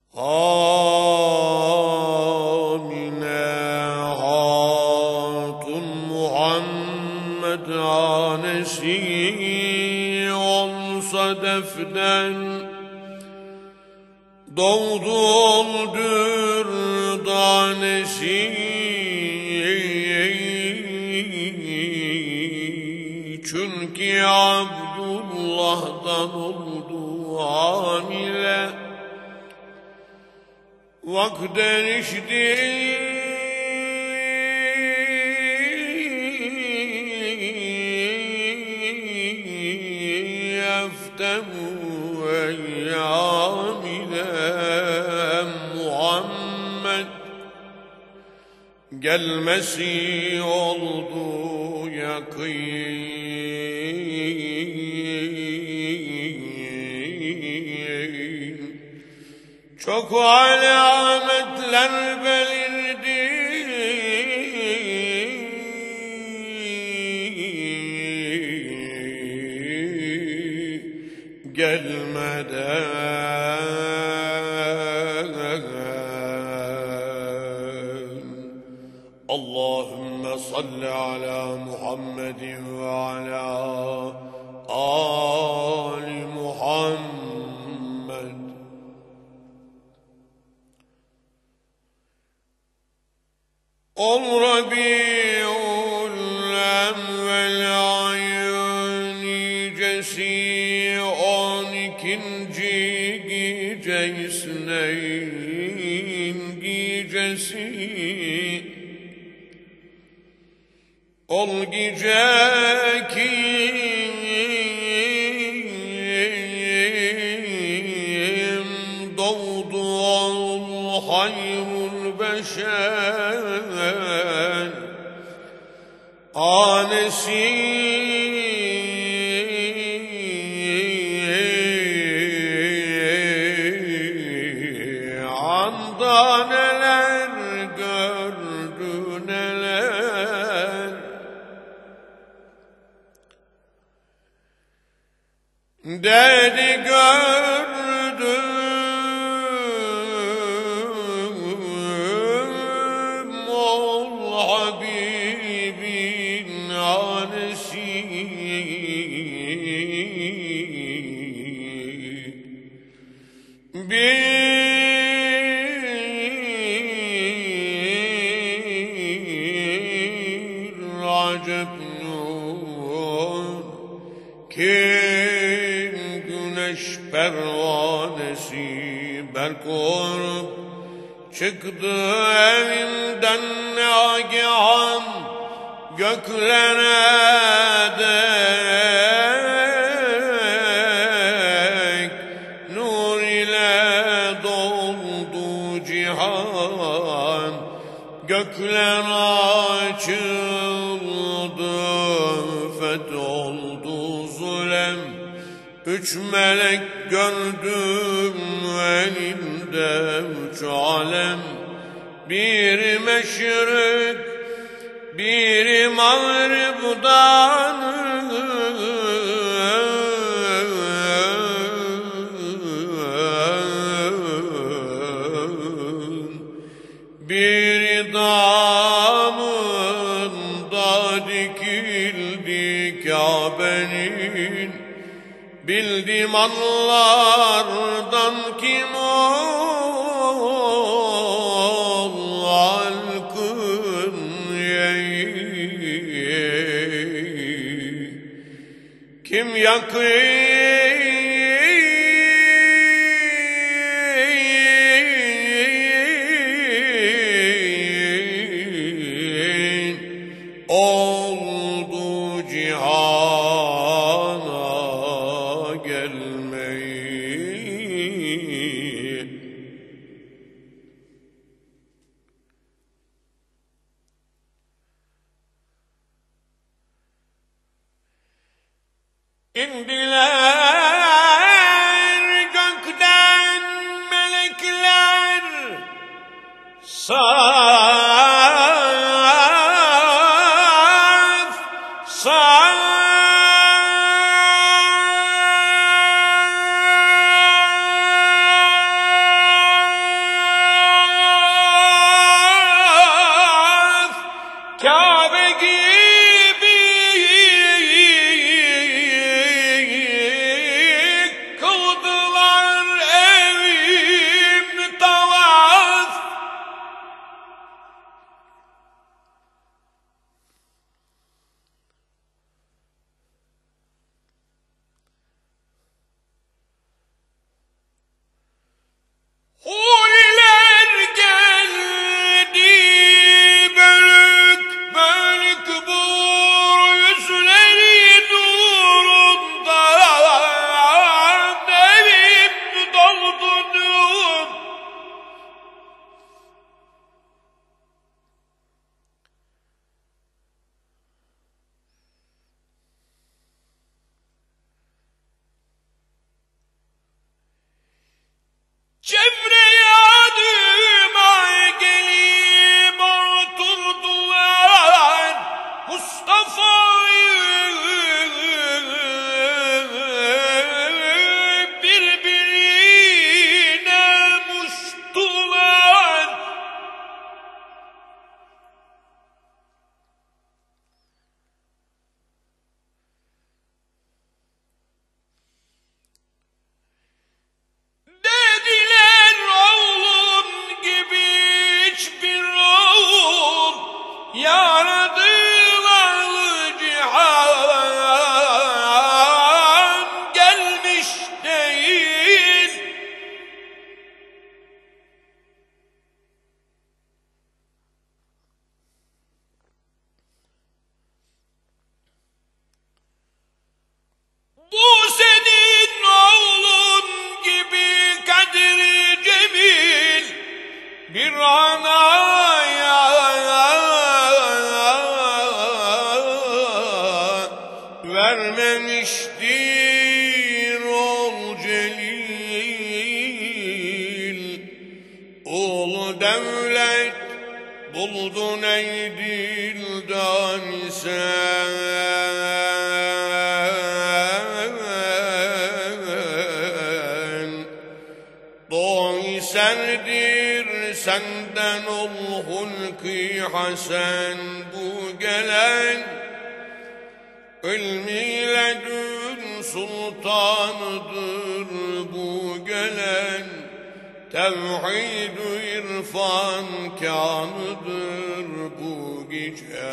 Amine Hatun Muhammed hanesi olsa defnen, doğdu oldur danesi. Çünkü Abdullah'dan oldu hamile, vakten işti eftemu eyyamine. Muhammed gelmesi oldu yakın. Çok alametler belirdi, gelmeden. Allahümme salli ala Muhammedin ve ala Ali Muhammed. Ol Rabi'ul evvel ayın nicesi, 12. gece İsneyn gecesi. Ol gece ki doğdu ol hayrul beşer anesi. Anda neler gördü neler, dedi gördüm ol Habibin anesi. Bir acep nur ki güneş pervanesi berk olup çıktı evinden nagihan göklere dek. Nur ile doldu cihan, gökler açıldı, fetholdu zulem. 3 melek gördüm elinde 3 alem. Biri meşrik, biri mağribdan, biri damında dikildi Kabe'nin. Bildim anlardan kim ol halkın kim yakın oldu cihana gelmeyi. İndiler gökten melekler, saf saf. görmemiştir ol celil. Ulu devlet buldun ey dildan sen. Doğu serdir senden ol hulki hasen. Bu gelen ilmiyle dün sultanıdır. Bu gelen tevhid-ü irfan kânıdır. Bu gece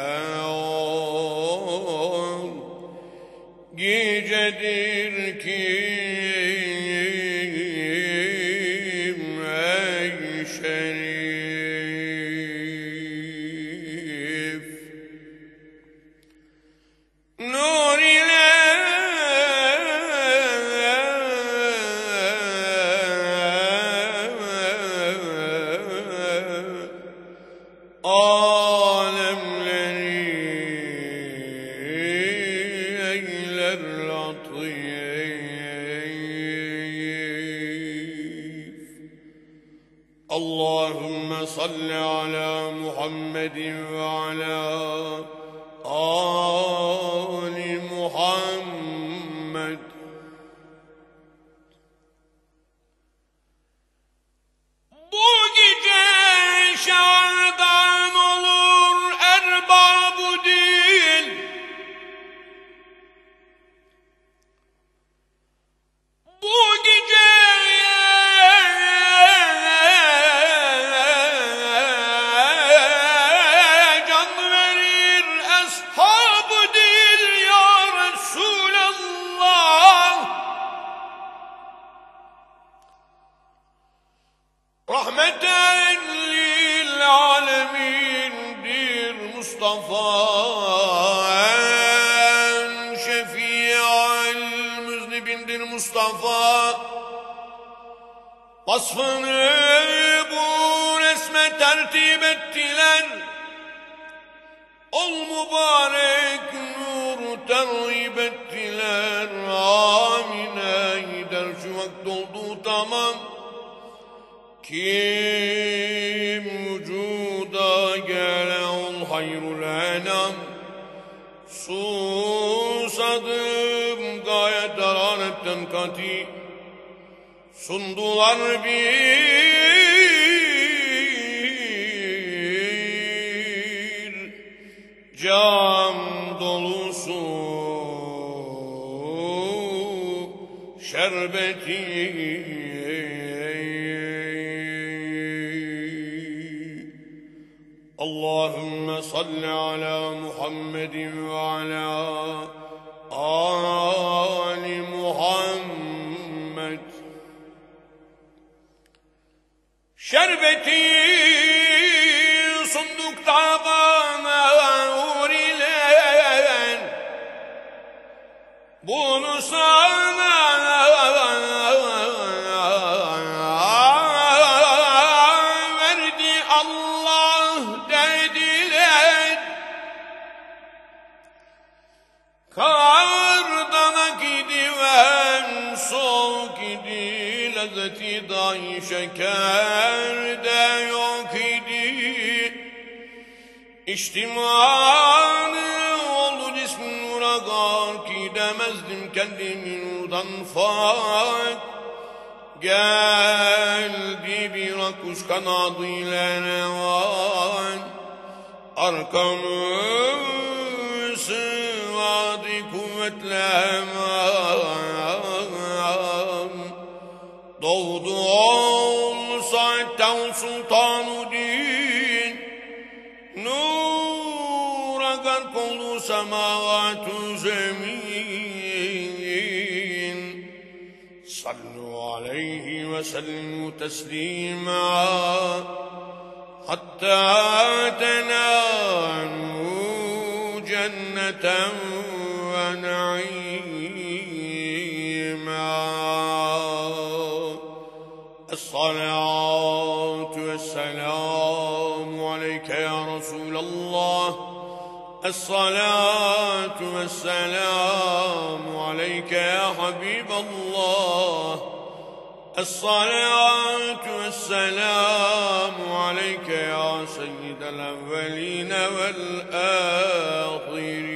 gecedir ki ey şerif nur ile alemleri eyler latif. Allahümme salli ala Muhammedin ve ala Ali Muhammed. Bu gece şardan olur erbab-ı dil. Bu gece can verir ashab-ı dil ya Resulallah. Rahmeten lil alemindir Mustafa. Şefi'al müznibindir Mustafa. Vasfını bu resme tertip ettiler. Ol mübarek nur terhip ettiler. Amine gider şu vakit oldu tamam. Kim vücuda gele ol hayrul enam. Susadım gayet hararetten kati. Sundular bir cam dolusu şerbeti. Allahümme salli ala Muhammedin ve ala Ali Muhammed. Şerbeti sundukta bana uğrilen, bunu sana verdi Allah dediler. Kardan akidi ve soğuk idi, lezzeti dahi şekerde yok idi. İçtimanı oldu cismin nura gar ki demezdim kendimi nurdan fak. Geldi bir akkuş kanadıyla revan, arkamı sıvadı kuvvetle hemen. Doğdu ol saatten sultan-ı din, nura gark oldu semavat-ı zemin. Sallu aleyhi ve sellimu teslima hatta tenalu cenneten ve naîmâ. Es-salâtu ve-s-selâmu aleyke ya Resulallah الصلاة والسلام عليك يا حبيب الله. الصلاة والسلام عليك يا سيد الأولين والآخرين.